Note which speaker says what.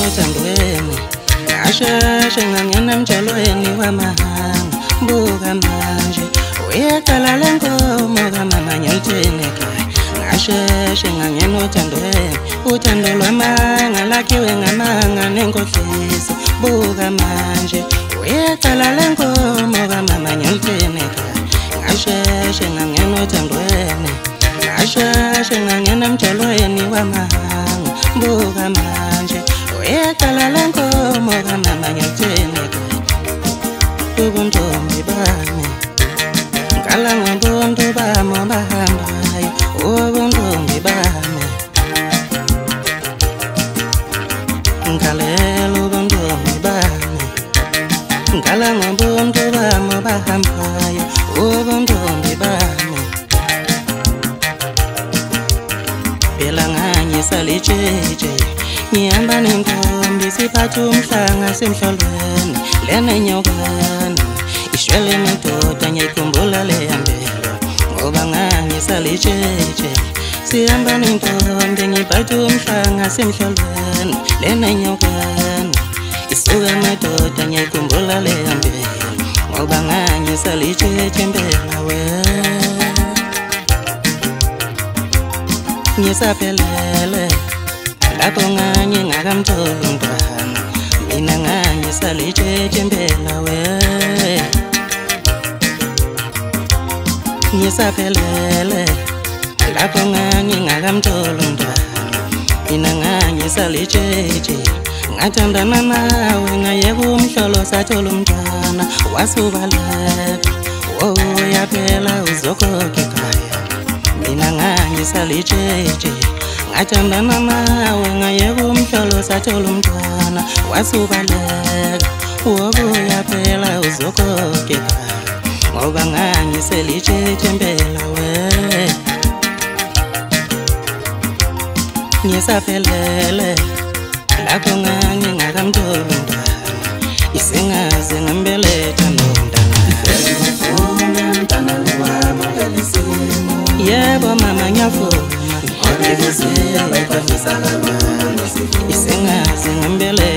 Speaker 1: othandweni ngasheshe ngangena emtshalweni wamahanga buka manje uyaqala lenkomo kamama Nyolithini ekhaya ngasheshe ngangena othandweni uthando lwamanga lakhiwe ngamanga nenkohliso buka manje uyaqala lenkomo kamama Nyolithini ekhaya ngasheshe ngangena othandweni ngasheshe ngangena emtshalweni wamahanga buka manje uyaqala lenkomo kamama Nyolithini ekhaya ubuntombi bami ngala ngobuntu bami bahambayo ubuntombi bami ngalela ubuntombi bami ngala ngobuntu bami bahambayo ubuntombi bami phela nganyisa litsheje ngihamba nentombi siphatha umhlanga semhlolweni lenenyokana ishwele madoda ngiyikhumbula leyambelo ngoba nganyisa litsheje sihamba nentombi ngiphatha umhlanga semhlolweni lenenyokana isuka madoda ngiyikhumbula leyambelo ngoba nganyisa litsheje mpela we ngisaphelele lapho nganye ngakamtholi umntwana mina nganyisa litsheje mpela we ngisaphelele lapho nganye ngakamtholi umntwana mina nganyisa litsheje ngathandana nawe ngayeka umhlolo sathola umntwana wasubaleka yaphela uzokhokha ekhaya mina nganyisa litsheje ngathandana nawe ngayeka umhlolo sathola umntwana wasubaleka yaphela uzokhokha ekhaya ngoba nganyise litsheje mpela we ngisaphelele lapho nganye ngakamtholi umntwana isengaze ngambeletha nomntana yebo mama ngiyavuma isengaze ngambele